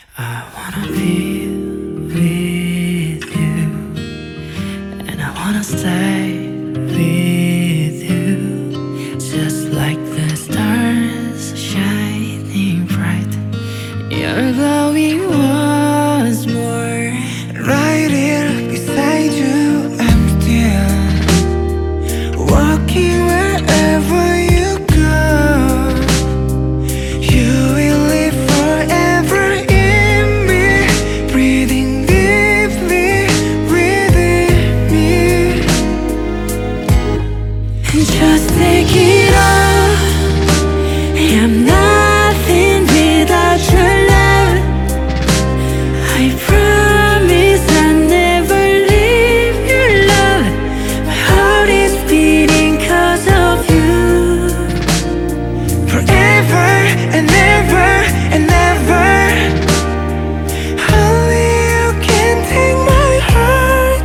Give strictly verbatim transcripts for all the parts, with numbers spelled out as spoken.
I wanna be with you, and I wanna stay with you, just like the stars shining bright. You're glowing once more. Right here beside you, I'm still walking wherever you go. You will live forever in me, breathing deeply within me. And just take it all. I'm nothing without your love. I promise I'll never leave your love. My heart is beating 'cause of you. Forever and ever and ever. Only you can take my heart.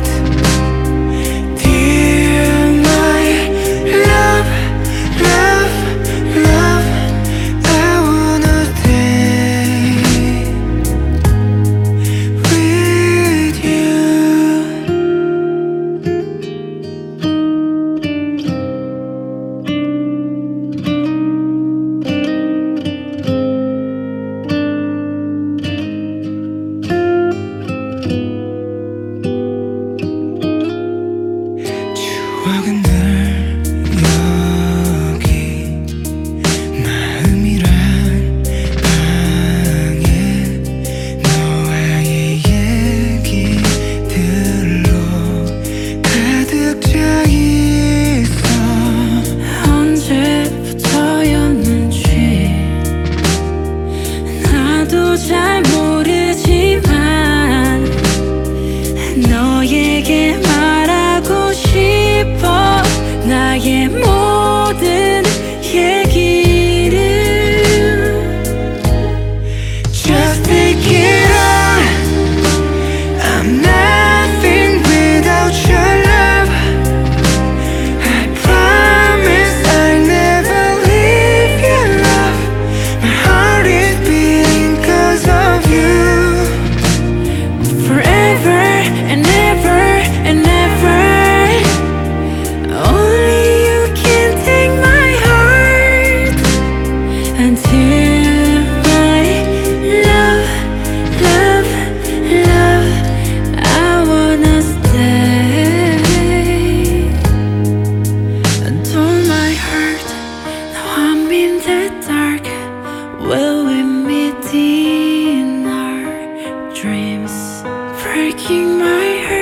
Dear my love, love, love, I wanna stay with you. 추억은 늘 여기 마음이란 방에 너와의 얘기들로 가득 차 있어. 언제부터였는지 나도 잘 모르지만 너에게 말하고 싶어. 나의 모든 얘기를. Just take it all. I'm nothing without your love. I promise I'll never leave your love. My heart is beating 'cause of you. Forever and ever and ever. Only you can take my heart. Until my love, love, love, I wanna stay. Adore my heart. Now I'm in the dark. Will we meet in our dreams? Breaking my heart.